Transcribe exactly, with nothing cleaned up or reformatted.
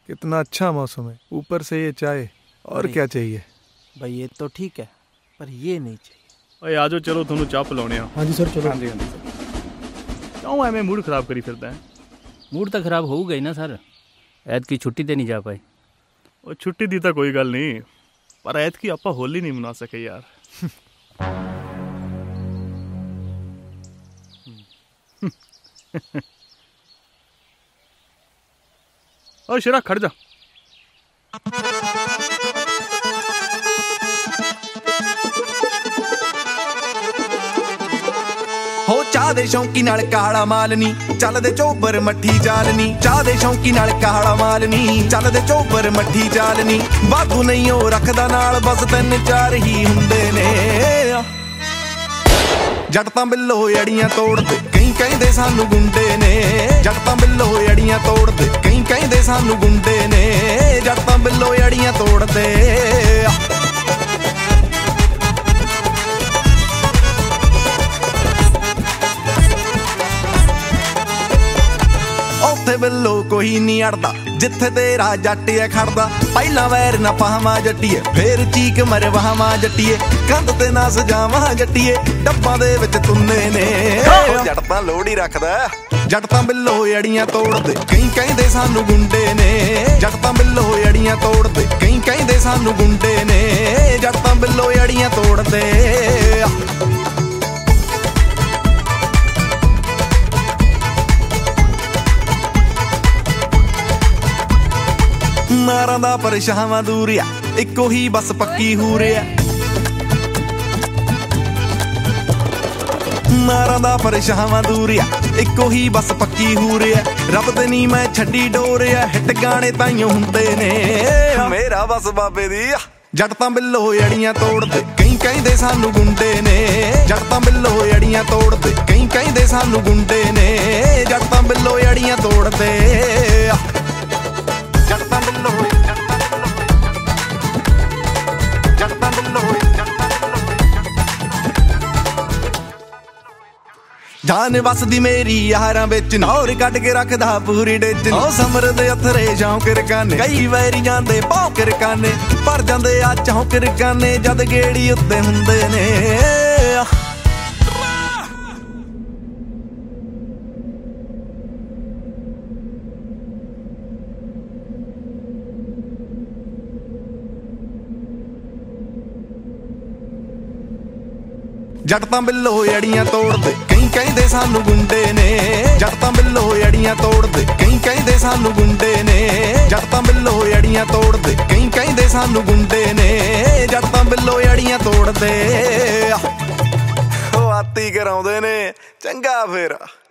कितना अच्छा मौसम है, ऊपर से ये चाय, और क्या चाहिए भाई? ये तो ठीक है पर ये नहीं चाहिए। ओए आजो चलो थोनू चाह पिलाने आ। हाँ जी सर चलो। हाँ जी हाँ जी सर। क्यों एवें मूड खराब करी फिरदा है? मूड तो खराब हो गई ना सर, ऐत की छुट्टी ते नहीं जा पाई। ਉਹ ਛੁੱਟੀ ਦੀ ਤਾਂ ਕੋਈ ਗੱਲ ਨਹੀਂ, ਪਰ ਐਤਕੀ ਆਪਾਂ ਹੋਲੀ ਨਹੀਂ ਮਨਾ ਸਕੇ ਯਾਰ। ਓ ਸ਼ੇਰਾ ਖੜ ਜਾ। हो चाह दे शौकी नाल काला माल नी, चलदे चोबर मट्ठी चाल नी। चाह दे शौकी नाल काला माल नी, चलदे चोबर मट्ठी चाल नी। वाधू नहीं ओ रखदा नाल, बस तीन चार ही हुंदे ने। जट तां बिल्लो अड़ियां तोड़दे, कई कहंदे सानू गुंडे ने। जट तां बिल्लो अड़ियां तोड़दे, कई कहंदे सानू गुंडे ने। जट तां बिल्लो अड़ियां तोड़दे। बिल्लो कोई नहीं अड़दा, जिथे तेरा जट है खड़दा। पहला वैर ना पावां जट्टीए, फिर चीक मरवावां जट्टीए। कंध ते ना सजावां जट्टीए, डब्बां दे विच तुन्ने ने। जट तां लोहड़ी रखदा, जट तां बिल्लो अड़ियां तोड़दे, कई कहंदे सानू गुंडे ने। जट तां बिल्लो अड़ियां तोड़दे, कई कहंदे सानू गुंडे ने। जट तां बिल्लो अड़ियां तोड़दे। नारां दा परछावां दूर आ, इक्को ही बस पक्की हूर आ। नारां दा परछावां दूर आ, इक्को ही बस पक्की हूर आ। रब ते नी मैं छड्डी डोर आ, हिट गाने ताइयों हुंदे ने। मेरा बस बाबे दी। जट तां बिल्लो अड़ियां तोड़दे, कई कहंदे सानू गुंडे ने। जट तां बिल्लो अड़ियां तोड़दे, कई कहंदे सानू गुंडे ने। जट तां बिल्लो अड़ियां तोड़दे। जट तां बिल्लो, जट तां बिल्लो। जान वसदी मेरी यारां बिच, नौर कट के रखदा पूरी डिच। ओ समर दे अथरे शौक रकाने, कई वैरी जांदे भौंक रकाने। पर जांदे आ चौंक रकाने, जद गेड़ी उत्ते हुंदे ने। जट तां बिल्लो अड़ियां तोड़दे, कई कहंदे सानू गुंडे ने। जट तां बिल्लो अड़ियां तोड़दे, कई कहंदे सानू गुंडे ने। जट तां बिल्लो अड़ियां तोड़दे, कई कहंदे सानू गुंडे ने। जट तां बिल्लो अड़ियां तोड़दे। ओ आती कराउंदे ने, चंगा फेर।